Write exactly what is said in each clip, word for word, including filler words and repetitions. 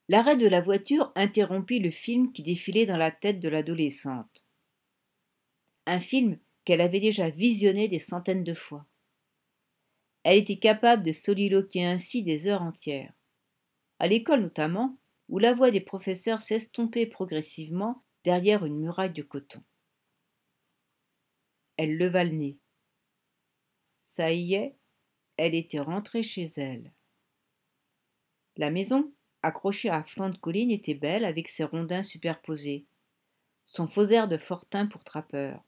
L'arrêt de la voiture interrompit le film qui défilait dans la tête de l'adolescente. Un film qu'elle avait déjà visionné des centaines de fois. Elle était capable de soliloquer ainsi des heures entières. À l'école notamment, où la voix des professeurs s'estompait progressivement derrière une muraille de coton. Elle leva le nez. Ça y est, elle était rentrée chez elle. La maison, accrochée à flanc de colline, était belle avec ses rondins superposés, son faux air de fortin pour trappeur.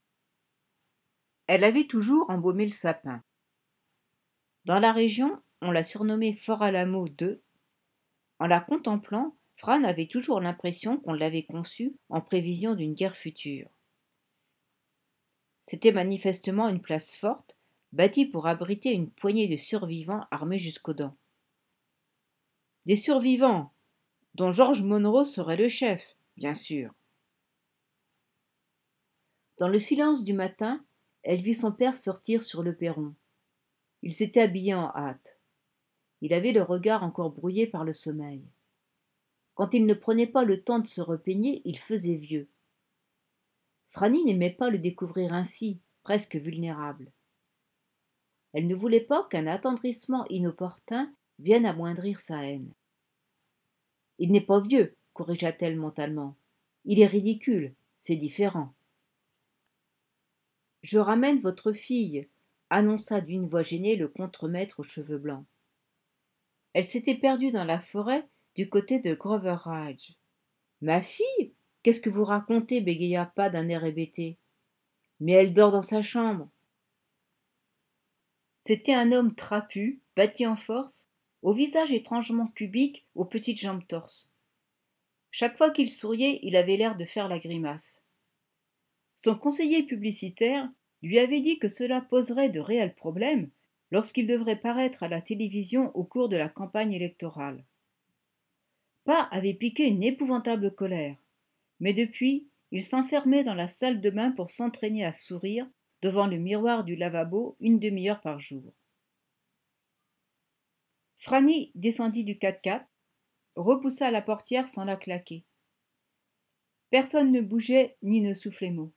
Elle avait toujours embaumé le sapin. Dans la région, on la surnommait Fort-Alamo deux. En la contemplant, Fran avait toujours l'impression qu'on l'avait conçue en prévision d'une guerre future. C'était manifestement une place forte, bâtie pour abriter une poignée de survivants armés jusqu'aux dents. Des survivants, dont George Monroe serait le chef, bien sûr. Dans le silence du matin, elle vit son père sortir sur le perron. Il s'était habillé en hâte. Il avait le regard encore brouillé par le sommeil. Quand il ne prenait pas le temps de se repeigner, il faisait vieux. Franny n'aimait pas le découvrir ainsi, presque vulnérable. Elle ne voulait pas qu'un attendrissement inopportun vienne amoindrir sa haine. « Il n'est pas vieux, corrigea-t-elle mentalement. Il est ridicule, c'est différent. »« Je ramène votre fille, » annonça d'une voix gênée le contremaître aux cheveux blancs. Elle s'était perdue dans la forêt du côté de Grover Ridge. « Ma fille ? Qu'est-ce que vous racontez » bégaya Pat d'un air hébété. « Mais elle dort dans sa chambre. » C'était un homme trapu, bâti en force, au visage étrangement cubique, aux petites jambes torses. Chaque fois qu'il souriait, il avait l'air de faire la grimace. Son conseiller publicitaire lui avait dit que cela poserait de réels problèmes lorsqu'il devrait paraître à la télévision au cours de la campagne électorale. Pat avait piqué une épouvantable colère, mais depuis, il s'enfermait dans la salle de bain pour s'entraîner à sourire devant le miroir du lavabo une demi-heure par jour. Franny descendit du quatre-quatre, repoussa la portière sans la claquer. Personne ne bougeait ni ne soufflait mot.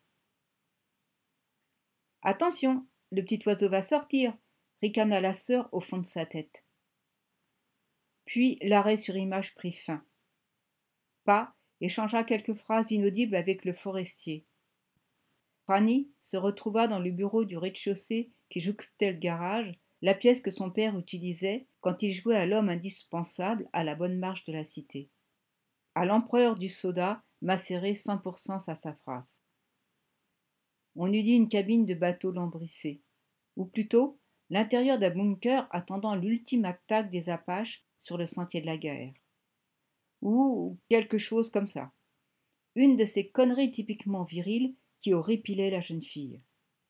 « Attention, le petit oiseau va sortir !» ricana la sœur au fond de sa tête. Puis l'arrêt sur image prit fin. Pat échangea quelques phrases inaudibles avec le forestier. Franny se retrouva dans le bureau du rez-de-chaussée qui jouxtait le garage, la pièce que son père utilisait quand il jouait à l'homme indispensable à la bonne marche de la cité. À l'empereur du soda, macéré cent pour cent sassafras. On eût dit une cabine de bateau lambrissée, ou plutôt l'intérieur d'un bunker attendant l'ultime attaque des Apaches sur le sentier de la guerre. Ou quelque chose comme ça. Une de ces conneries typiquement viriles qui horripilaient la jeune fille.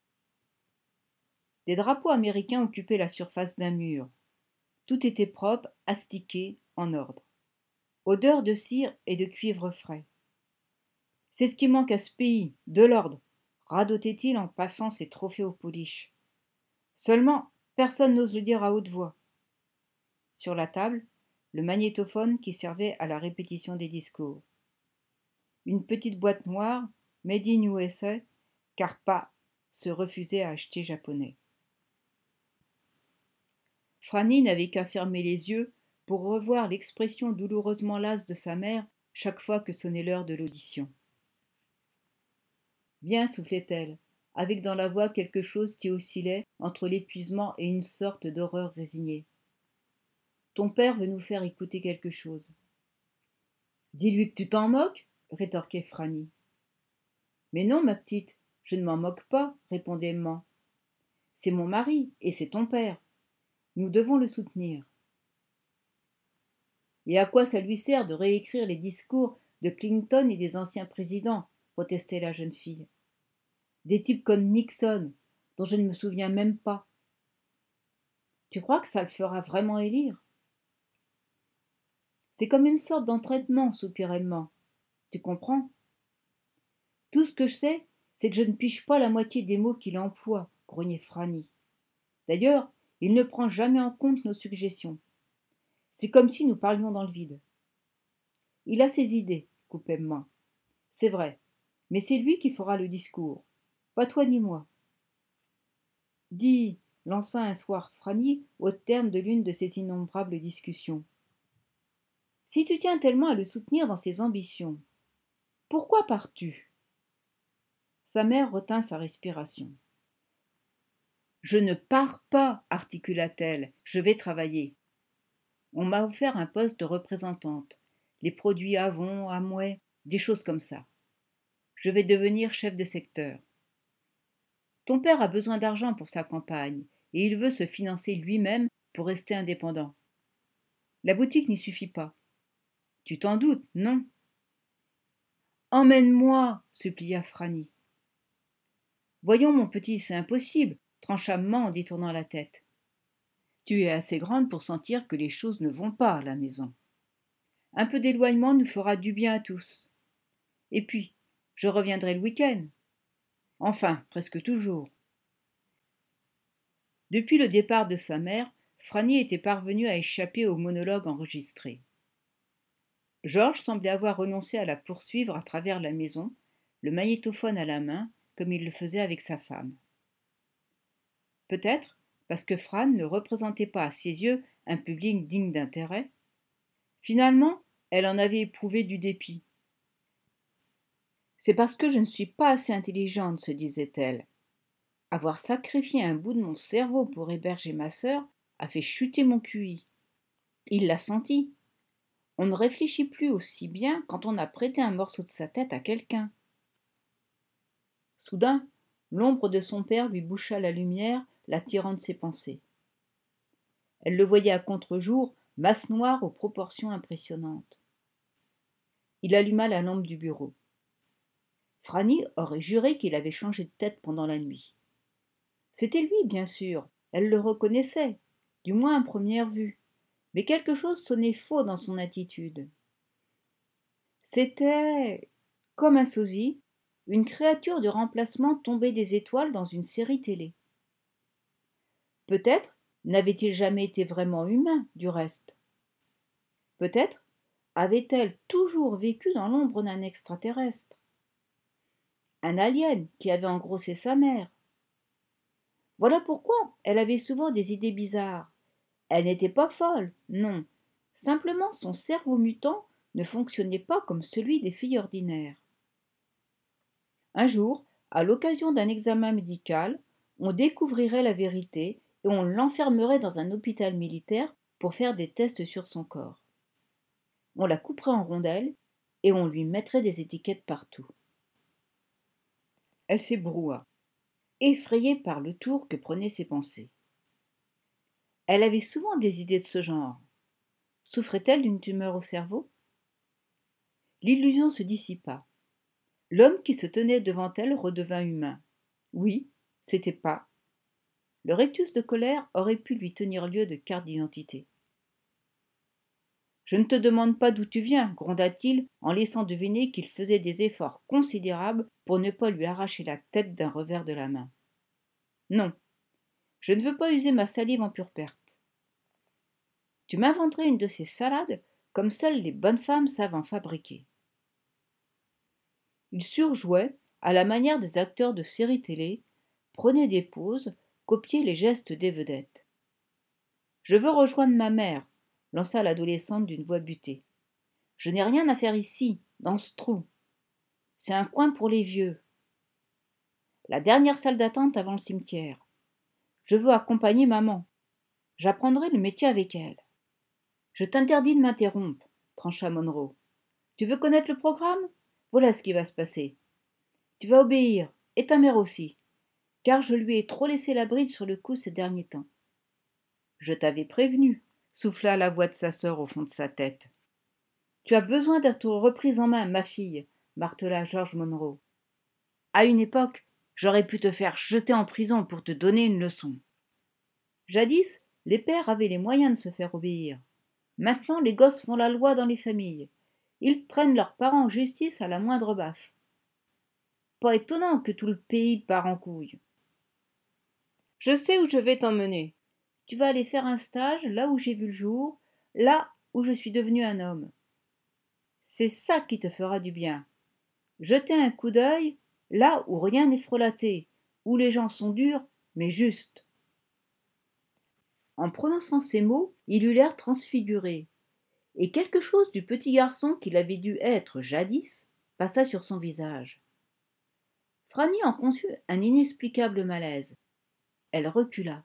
Des drapeaux américains occupaient la surface d'un mur. Tout était propre, astiqué, en ordre. Odeur de cire et de cuivre frais. C'est ce qui manque à ce pays, de l'ordre, radotait-il en passant ses trophées au polish. Seulement, personne n'ose le dire à haute voix. Sur la table, le magnétophone qui servait à la répétition des discours. Une petite boîte noire, made in U S A, car Pat se refusait à acheter japonais. Franny n'avait qu'à fermer les yeux pour revoir l'expression douloureusement lasse de sa mère chaque fois que sonnait l'heure de l'audition. Bien, soufflait-elle, avec dans la voix quelque chose qui oscillait entre l'épuisement et une sorte d'horreur résignée. Ton père veut nous faire écouter quelque chose. Dis-lui que tu t'en moques, rétorquait Franny. Mais non, ma petite, je ne m'en moque pas, répondait Emma. C'est mon mari et c'est ton père. Nous devons le soutenir. Et à quoi ça lui sert de réécrire les discours de Clinton et des anciens présidents, protestait la jeune fille. Des types comme Nixon, dont je ne me souviens même pas. Tu crois que ça le fera vraiment élire? C'est comme une sorte d'entraînement, soupirait Emma. Tu comprends? Tout ce que je sais, c'est que je ne piche pas la moitié des mots qu'il emploie, grognait Franny. D'ailleurs, il ne prend jamais en compte nos suggestions. C'est comme si nous parlions dans le vide. Il a ses idées, coupait Emma. C'est vrai, mais c'est lui qui fera le discours, pas toi ni moi. Dis, lança un soir Franny au terme de l'une de ces innombrables discussions. Si tu tiens tellement à le soutenir dans ses ambitions, pourquoi pars-tu? Sa mère retint sa respiration. Je ne pars pas, articula-t-elle, je vais travailler. On m'a offert un poste de représentante, les produits Avon, Amway, des choses comme ça. Je vais devenir chef de secteur. Ton père a besoin d'argent pour sa campagne, et il veut se financer lui-même pour rester indépendant. La boutique n'y suffit pas. Tu t'en doutes, non? Emmène-moi, supplia Franny. Voyons, mon petit, c'est impossible, trancha maman en détournant la tête. Tu es assez grande pour sentir que les choses ne vont pas à la maison. Un peu d'éloignement nous fera du bien à tous. Et puis, je reviendrai le week-end. Enfin, presque toujours. Depuis le départ de sa mère, Franny était parvenue à échapper au monologue enregistré. Georges semblait avoir renoncé à la poursuivre à travers la maison, le magnétophone à la main, comme il le faisait avec sa femme. Peut-être parce que Fran ne représentait pas à ses yeux un public digne d'intérêt. Finalement, elle en avait éprouvé du dépit. C'est parce que je ne suis pas assez intelligente, se disait-elle. Avoir sacrifié un bout de mon cerveau pour héberger ma sœur a fait chuter mon Q I. Il l'a senti. On ne réfléchit plus aussi bien quand on a prêté un morceau de sa tête à quelqu'un. Soudain, l'ombre de son père lui boucha la lumière, l'attirant de ses pensées. Elle le voyait à contre-jour, masse noire aux proportions impressionnantes. Il alluma la lampe du bureau. Franny aurait juré qu'il avait changé de tête pendant la nuit. C'était lui, bien sûr, elle le reconnaissait, du moins à première vue, mais quelque chose sonnait faux dans son attitude. C'était, comme un sosie, une créature de remplacement tombée des étoiles dans une série télé. Peut-être n'avait-il jamais été vraiment humain, du reste. Peut-être avait-elle toujours vécu dans l'ombre d'un extraterrestre. Un alien qui avait engrossé sa mère. Voilà pourquoi elle avait souvent des idées bizarres. Elle n'était pas folle, non. Simplement son cerveau mutant ne fonctionnait pas comme celui des filles ordinaires. Un jour, à l'occasion d'un examen médical, on découvrirait la vérité et on l'enfermerait dans un hôpital militaire pour faire des tests sur son corps. On la couperait en rondelles et on lui mettrait des étiquettes partout. Elle s'ébroua, effrayée par le tour que prenaient ses pensées. Elle avait souvent des idées de ce genre. Souffrait-elle d'une tumeur au cerveau? L'illusion se dissipa. L'homme qui se tenait devant elle redevint humain. Oui, c'était pas. Le rictus de colère aurait pu lui tenir lieu de carte d'identité. Je ne te demande pas d'où tu viens, gronda-t-il en laissant deviner qu'il faisait des efforts considérables pour ne pas lui arracher la tête d'un revers de la main. Non, je ne veux pas user ma salive en pure perte. Tu m'inventerais une de ces salades comme seules les bonnes femmes savent en fabriquer. Il surjouait, à la manière des acteurs de séries télé, prenait des pauses, copiait les gestes des vedettes. Je veux rejoindre ma mère, lança l'adolescente d'une voix butée. Je n'ai rien à faire ici, dans ce trou. C'est un coin pour les vieux. La dernière salle d'attente avant le cimetière. Je veux accompagner maman. J'apprendrai le métier avec elle. Je t'interdis de m'interrompre, trancha Monroe. Tu veux connaître le programme? Voilà ce qui va se passer. Tu vas obéir, et ta mère aussi, car je lui ai trop laissé la bride sur le cou ces derniers temps. Je t'avais prévenu, souffla la voix de sa sœur au fond de sa tête. Tu as besoin d'être reprise en main, ma fille, martela George Monroe. À une époque, j'aurais pu te faire jeter en prison pour te donner une leçon. Jadis, les pères avaient les moyens de se faire obéir. Maintenant, les gosses font la loi dans les familles. Ils traînent leurs parents en justice à la moindre baffe. Pas étonnant que tout le pays part en couille. Je sais où je vais t'emmener. Tu vas aller faire un stage là où j'ai vu le jour, là où je suis devenu un homme. C'est ça qui te fera du bien. Jeter un coup d'œil là où rien n'est frelaté, où les gens sont durs, mais justes. En prononçant ces mots, il eut l'air transfiguré, et quelque chose du petit garçon qu'il avait dû être jadis passa sur son visage. Franny en conçut un inexplicable malaise. Elle recula.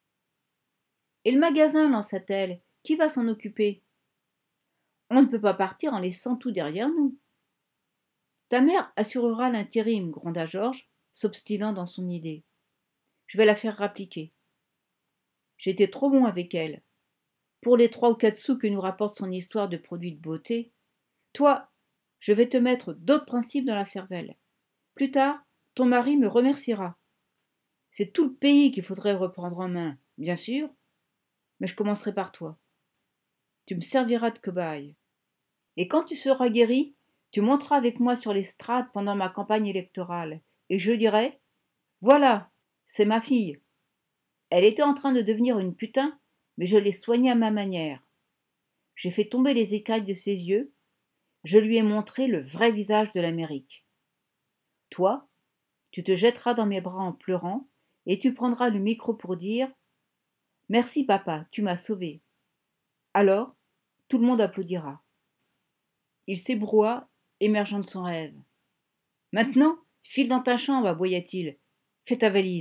Et le magasin, lança-t-elle, qui va s'en occuper? On ne peut pas partir en laissant tout derrière nous. Ta mère assurera l'intérim, gronda Georges, s'obstinant dans son idée. Je vais la faire rappliquer. J'étais trop bon avec elle. Pour les trois ou quatre sous que nous rapporte son histoire de produits de beauté, toi, je vais te mettre d'autres principes dans la cervelle. Plus tard, ton mari me remerciera. C'est tout le pays qu'il faudrait reprendre en main, bien sûr, mais je commencerai par toi. Tu me serviras de cobaye. Et quand tu seras guéri, tu monteras avec moi sur l'estrade pendant ma campagne électorale, et je dirai « Voilà, c'est ma fille. Elle était en train de devenir une putain, mais je l'ai soignée à ma manière. J'ai fait tomber les écailles de ses yeux, je lui ai montré le vrai visage de l'Amérique. Toi, tu te jetteras dans mes bras en pleurant, et tu prendras le micro pour dire « Merci papa, tu m'as sauvé. » Alors, tout le monde applaudira. Il s'ébroua, émergeant de son rêve. « Maintenant, file dans ta chambre, aboya-t-il. Fais ta valise. »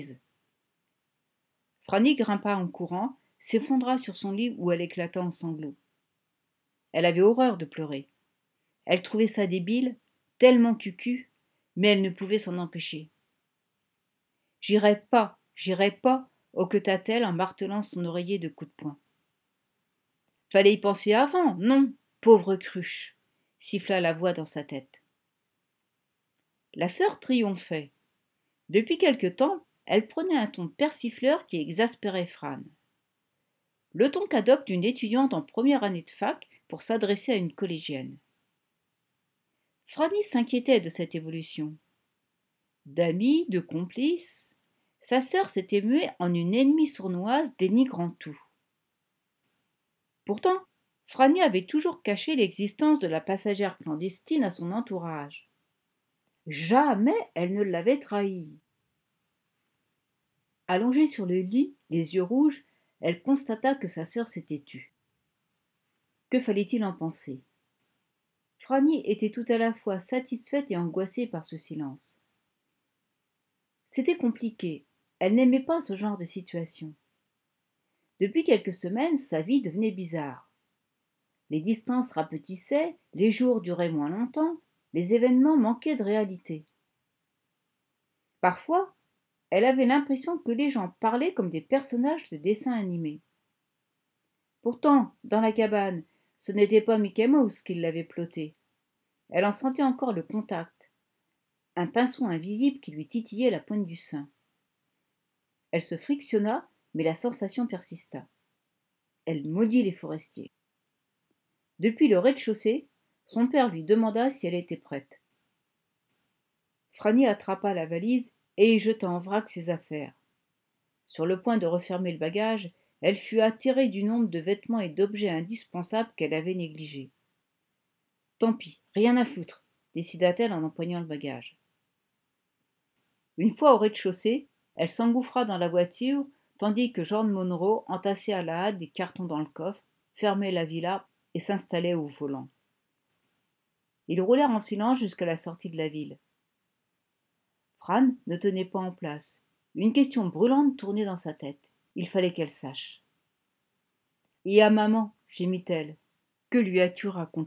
Franny grimpa en courant, s'effondra sur son lit où elle éclata en sanglots. Elle avait horreur de pleurer. Elle trouvait ça débile, tellement cucu, mais elle ne pouvait s'en empêcher. « J'irai pas, j'irai pas, hoqueta-t-elle en martelant son oreiller de coups de poing. « Fallait y penser avant, non, pauvre cruche !» siffla la voix dans sa tête. La sœur triomphait. Depuis quelque temps, elle prenait un ton persifleur qui exaspérait Fran. Le ton qu'adopte une étudiante en première année de fac pour s'adresser à une collégienne. Franny s'inquiétait de cette évolution. D'amie, de complice, sa sœur s'était muée en une ennemie sournoise dénigrant tout. Pourtant, Franny avait toujours caché l'existence de la passagère clandestine à son entourage. Jamais elle ne l'avait trahi. Allongée sur le lit, les yeux rouges, elle constata que sa sœur s'était tue. Que fallait-il en penser? Franny était tout à la fois satisfaite et angoissée par ce silence. C'était compliqué. Elle n'aimait pas ce genre de situation. Depuis quelques semaines, sa vie devenait bizarre. Les distances rapetissaient, les jours duraient moins longtemps, les événements manquaient de réalité. Parfois, elle avait l'impression que les gens parlaient comme des personnages de dessins animés. Pourtant, dans la cabane, ce n'était pas Mickey Mouse qui l'avait ploté. Elle en sentait encore le contact, un pinceau invisible qui lui titillait la pointe du sein. Elle se frictionna, mais la sensation persista. Elle maudit les forestiers. Depuis le rez-de-chaussée, son père lui demanda si elle était prête. Franny attrapa la valise et y jeta en vrac ses affaires. Sur le point de refermer le bagage, elle fut attirée du nombre de vêtements et d'objets indispensables qu'elle avait négligés. Tant pis, rien à foutre, décida-t-elle en empoignant le bagage. Une fois au rez-de-chaussée, elle s'engouffra dans la voiture, tandis que John Monroe entassait à la hâte des cartons dans le coffre, fermait la villa et s'installait au volant. Ils roulèrent en silence jusqu'à la sortie de la ville. Fran ne tenait pas en place. Une question brûlante tournait dans sa tête. Il fallait qu'elle sache. « Et à maman, gémit-elle, que lui as-tu raconté ?»«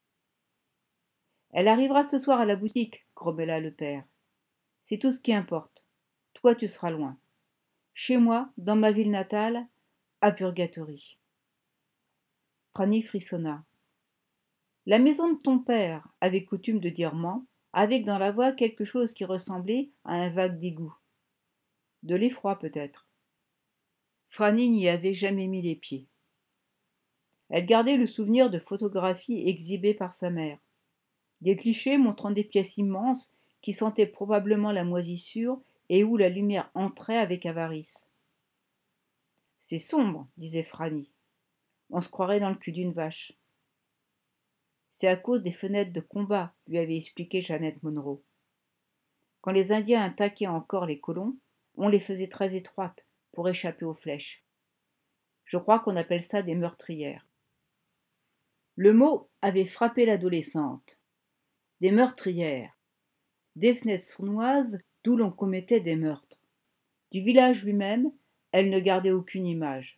Elle arrivera ce soir à la boutique, grommela le père. C'est tout ce qui importe. Toi, tu seras loin. Chez moi, dans ma ville natale, à Purgatory. » Franny frissonna. La maison de ton père avait coutume de dire ment, avec dans la voix quelque chose qui ressemblait à un vague dégoût. De l'effroi peut-être. Franny n'y avait jamais mis les pieds. Elle gardait le souvenir de photographies exhibées par sa mère. Des clichés montrant des pièces immenses qui sentaient probablement la moisissure et où la lumière entrait avec avarice. « C'est sombre, disait Franny. On se croirait dans le cul d'une vache. » C'est à cause des fenêtres de combat, lui avait expliqué Jeannette Monroe. Quand les Indiens attaquaient encore les colons, on les faisait très étroites pour échapper aux flèches. Je crois qu'on appelle ça des meurtrières. Le mot avait frappé l'adolescente. Des meurtrières. Des fenêtres sournoises d'où l'on commettait des meurtres. Du village lui-même, elle ne gardait aucune image.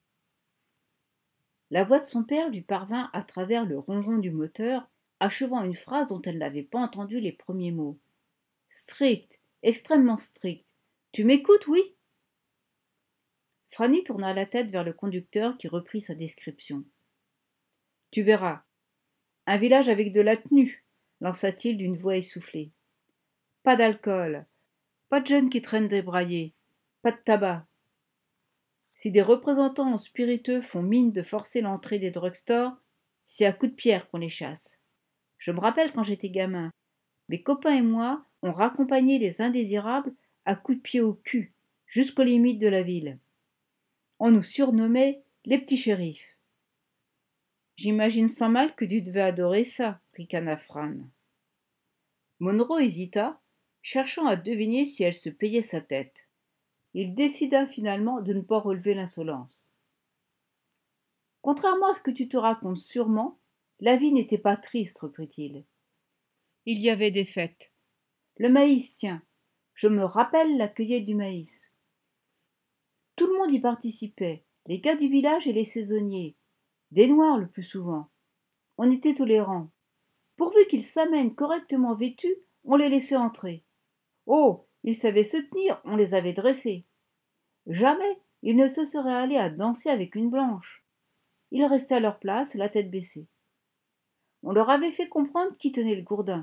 La voix de son père lui parvint à travers le ronron du moteur, achevant une phrase dont elle n'avait pas entendu les premiers mots. Strict, extrêmement strict. Tu m'écoutes, oui? Franny tourna la tête vers le conducteur qui reprit sa description. Tu verras. Un village avec de la tenue, lança-t-il d'une voix essoufflée. Pas d'alcool, pas de jeunes qui traînent débraillés, pas de tabac. Si des représentants spiriteux font mine de forcer l'entrée des drugstores, c'est à coups de pierre qu'on les chasse. Je me rappelle quand j'étais gamin, mes copains et moi, on raccompagnait les indésirables à coups de pied au cul, jusqu'aux limites de la ville. On nous surnommait les petits shérifs. J'imagine sans mal que tu devais adorer ça, ricana Fran. Monroe hésita, cherchant à deviner si elle se payait sa tête. Il décida finalement de ne pas relever l'insolence. Contrairement à ce que tu te racontes sûrement, la vie n'était pas triste, reprit-il. Il y avait des fêtes. Le maïs, tiens, je me rappelle la cueillette du maïs. Tout le monde y participait, les gars du village et les saisonniers, des noirs le plus souvent. On était tolérants. Pourvu qu'ils s'amènent correctement vêtus, on les laissait entrer. Oh, ils savaient se tenir, on les avait dressés. Jamais ils ne se seraient allés à danser avec une blanche. Ils restaient à leur place, la tête baissée. On leur avait fait comprendre qui tenait le gourdin.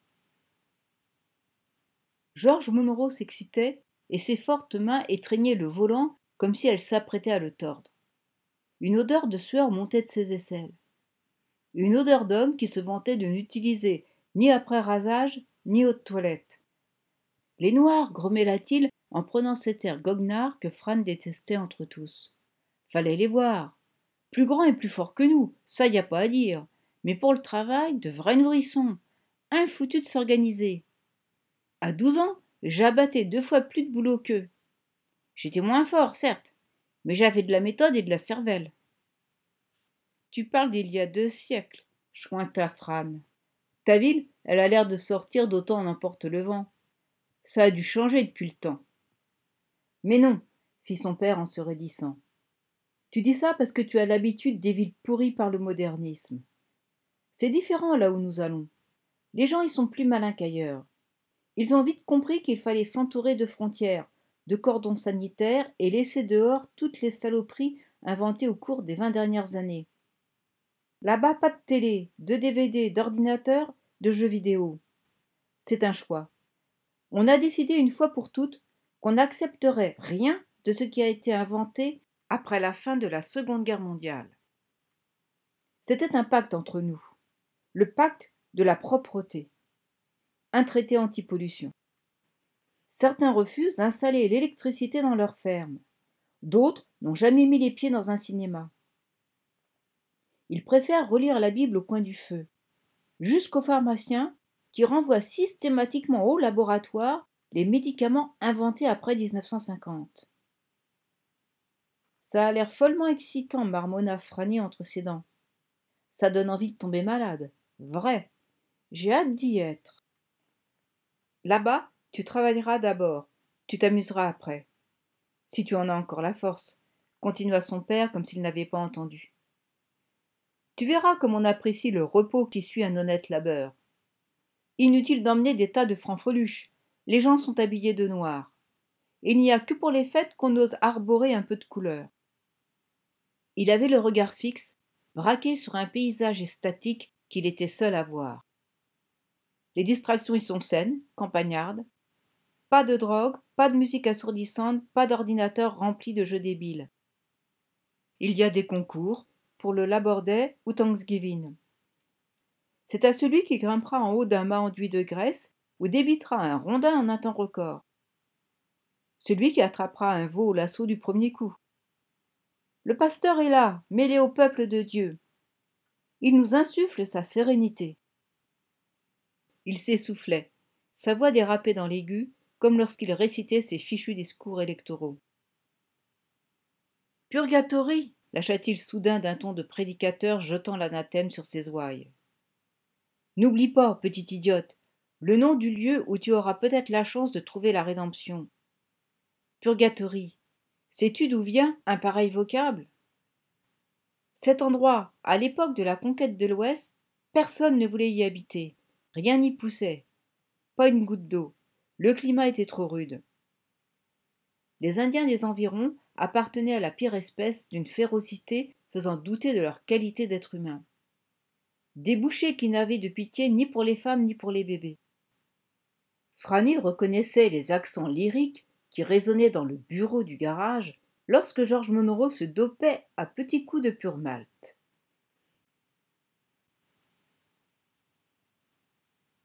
George Monroe s'excitait et ses fortes mains étreignaient le volant comme si elles s'apprêtaient à le tordre. Une odeur de sueur montait de ses aisselles. Une odeur d'homme qui se vantait de n'utiliser ni après rasage ni haute toilette. Les noirs, grommela-t-il en prenant cet air goguenard que Fran détestait entre tous. Fallait les voir. Plus grands et plus forts que nous, ça y a pas à dire. Mais pour le travail, de vrais nourrissons. Infoutus de s'organiser. À douze ans, j'abattais deux fois plus de boulot qu'eux. J'étais moins fort, certes, mais j'avais de la méthode et de la cervelle. Tu parles d'il y a deux siècles, chointa Fran. Ta ville, elle a l'air de sortir d'autant en emporte le vent. Ça a dû changer depuis le temps. Mais non, fit son père en se raidissant. Tu dis ça parce que tu as l'habitude des villes pourries par le modernisme. C'est différent là où nous allons. Les gens y sont plus malins qu'ailleurs. Ils ont vite compris qu'il fallait s'entourer de frontières, de cordons sanitaires et laisser dehors toutes les saloperies inventées au cours des vingt dernières années. Là-bas, pas de télé, de D V D, d'ordinateur, de jeux vidéo. C'est un choix. On a décidé une fois pour toutes qu'on n'accepterait rien de ce qui a été inventé après la fin de la Seconde Guerre mondiale. C'était un pacte entre nous, le pacte de la propreté, un traité anti-pollution. Certains refusent d'installer l'électricité dans leurs fermes, d'autres n'ont jamais mis les pieds dans un cinéma. Ils préfèrent relire la Bible au coin du feu, jusqu'aux pharmaciens qui renvoient systématiquement au laboratoire les médicaments inventés après dix-neuf cent cinquante. Ça a l'air follement excitant, marmonna Franny entre ses dents. Ça donne envie de tomber malade. Vrai. J'ai hâte d'y être. Là-bas, tu travailleras d'abord. Tu t'amuseras après. Si tu en as encore la force, continua son père comme s'il n'avait pas entendu. Tu verras comme on apprécie le repos qui suit un honnête labeur. Inutile d'emmener des tas de francs-foluches. Les gens sont habillés de noir. Il n'y a que pour les fêtes qu'on ose arborer un peu de couleur. Il avait le regard fixe, braqué sur un paysage statique qu'il était seul à voir. Les distractions y sont saines, campagnardes. Pas de drogue, pas de musique assourdissante, pas d'ordinateur rempli de jeux débiles. Il y a des concours pour le Labor Day ou Thanksgiving. C'est à celui qui grimpera en haut d'un mât enduit de graisse ou débitera un rondin en un temps record. Celui qui attrapera un veau au lasso du premier coup. Le pasteur est là, mêlé au peuple de Dieu. Il nous insuffle sa sérénité. Il s'essoufflait. Sa voix dérapait dans l'aigu, comme lorsqu'il récitait ses fichus discours électoraux. Purgatory, lâcha-t-il soudain d'un ton de prédicateur jetant l'anathème sur ses ouailles. N'oublie pas, petite idiote, le nom du lieu où tu auras peut-être la chance de trouver la rédemption. Purgatory. Sais-tu d'où vient un pareil vocable? Cet endroit, à l'époque de la conquête de l'Ouest, personne ne voulait y habiter. Rien n'y poussait. Pas une goutte d'eau. Le climat était trop rude. Les Indiens des environs appartenaient à la pire espèce d'une férocité faisant douter de leur qualité d'être humains. Des bouchers qui n'avaient de pitié ni pour les femmes ni pour les bébés. Franny reconnaissait les accents lyriques qui résonnaient dans le bureau du garage lorsque George Monroe se dopait à petits coups de pur malt.